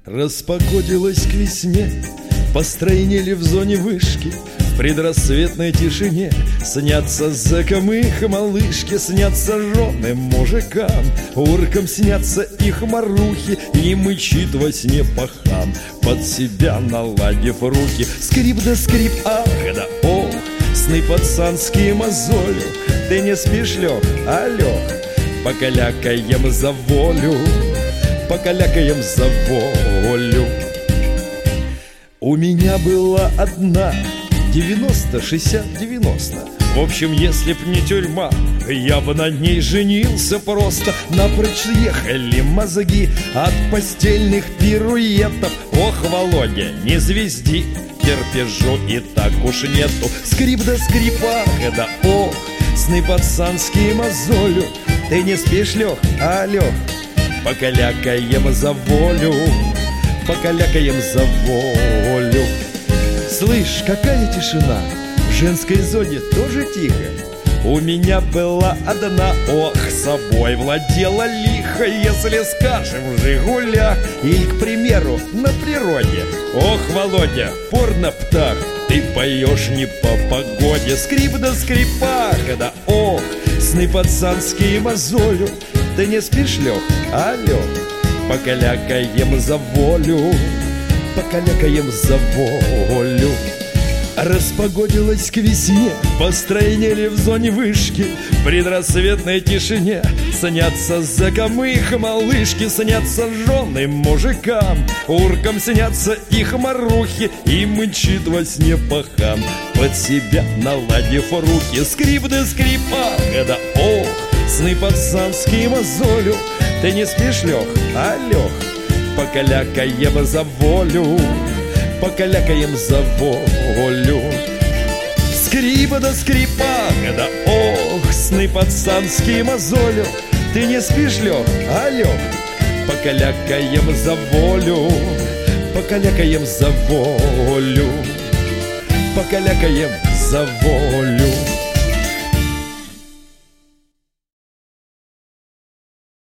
Распогодилось к весне, постройнели в зоне вышки. В предрассветной тишине снятся зэкам их малышки, снятся жены мужикам, уркам снятся их марухи, и мычит во сне пахан, под себя наладив руки. Скрип да скрип, ах да ох, сны пацанские мозолю. Ты не спишь, Лёх, а, Лёх? Покалякаем за волю, покалякаем за волю. У меня была одна 90, 60, 90. В общем, если б не тюрьма, я бы на ней женился просто. Напрочь ехали мозги от постельных пируетов. Ох, Володя, не звезди, терпежу и так уж нету. Скрип да скрипа, да ох, сны пацанские мозолю. Ты не спишь, Лёх, а, Лёх? Покалякаем за волю, покалякаем за волю. Слышь, какая тишина, в женской зоне тоже тихо. У меня была одна, ох, собой владела лихо. Если, скажем, в «Жигулях» или, к примеру, на природе. Ох, Володя, порно-птах, ты поешь не по погоде. Скрип да скрипах, да ох, сны пацанские мозолю. Ты не спишь, Лёх, а, Лёх? Покалякаем за волю, покалякаем за волю. Распогодилось к весне, постройнели в зоне вышки. В предрассветной тишине снятся зэкам их малышки, снятся жены мужикам, уркам снятся их марухи, и мычит во сне пахан, под себя наладив руки. Скрип да скрипа, да ох, сны пацанские мозолю. Ты не спишь, Лёх, а, Лёх? Покалякаем за волю, покалякаем за волю. Скрипа да скрипа, да ох, сны пацанские мозолю. Ты не спишь, Лёх, а, Лёх? Покалякаем за волю, покалякаем за волю, покалякаем за волю.